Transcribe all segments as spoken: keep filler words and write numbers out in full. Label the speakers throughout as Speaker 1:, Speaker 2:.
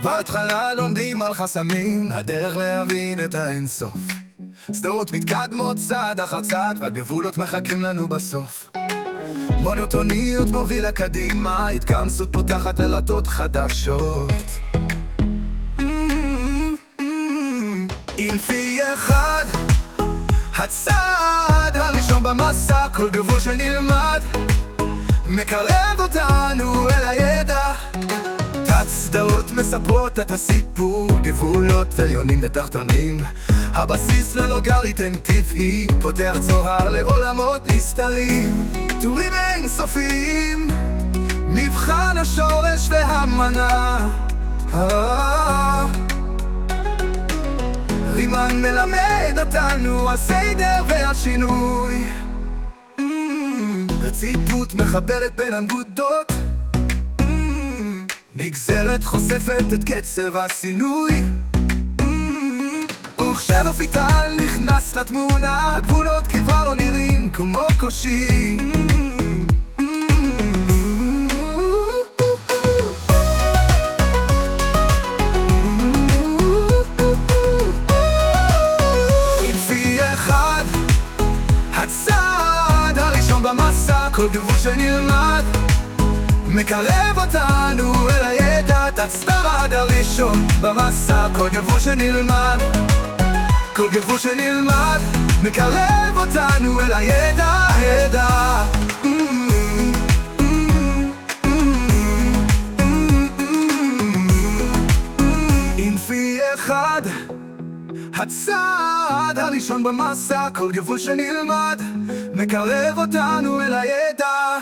Speaker 1: בהתחלה לומדים על חסמים, הדרך להבין את האינסוף. סדרות מתקדמות צעד אחר צעד, והגבולות מחכים לנו בסוף. מונוטוניות מובילה קדימה, התכנסות פותחת דלתות חדשות. אינפי אחד, הצעד הראשון במסע, כל גבול שנלמד מקרב אותנו אל הידע. תת-סדרות מספרות את הסיפור, גבולות עליונים ותחתונים, הבסיס ללוגריתם טבעי, פותח צוהר לעולמות נסתרים. טורים אינסופיים, מבחן השורש והמנה. רימן מלמד אותנו הסדר והשינוי. רציפות מחברת בין הנקודות, נגזרת חושפת את קצב הסינוי. וכשרב ויטל נכנס לתמונה, הגבולות כבר לא נראים כמו קושי. אינפי אחד, הצעד הראשון במסע, כל גבול שנלמד מקרב אותנו אל הידע. תת-סדרת הראשון במסע, כל גבול שנלמד, כל גבול שנלמד מקרב אותנו אל הידע, הידע. אינפי אחד, הצעד הראשון במסע, כל גבול שנלמד מקרב אותנו אל הידע.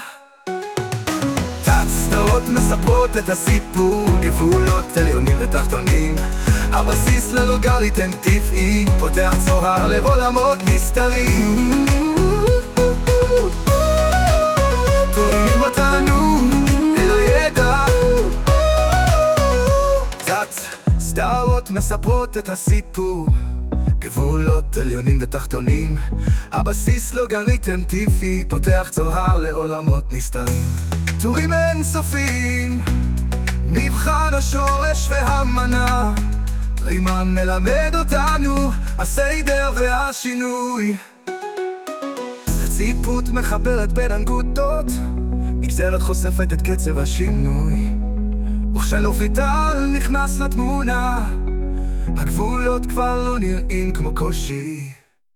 Speaker 1: תת-סדרות מספרות את הסיפור, גבולות עליונים ותחתונים, הבסיס ללוגריתם טבעי, פותח צוהר לעולמות נסתרים. תורמים אותנו אל הידע. תת-סדרות מספרות את הסיפור, גבולות עליונים ותחתונים, הבסיס לוגריתם טבעי, פותח צוהר לעולמות נסתרים. טורים אינסופיים, מבחן השורש והמנה. רימן מלמד אותנו הסדר והשינוי. רציפות מחברת בין הנקודות, נגזרת חושפת את קצב השינוי. וכשרב ויטל נכנס לתמונה, הגבולות כבר לא נראים כמו קושי.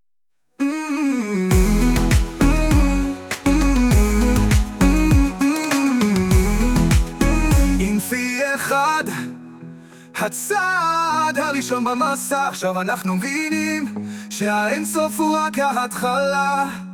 Speaker 1: אינפי אחד, הצעד הראשון במסע, עכשיו אנחנו מבינים שהאינסוף הוא רק ההתחלה.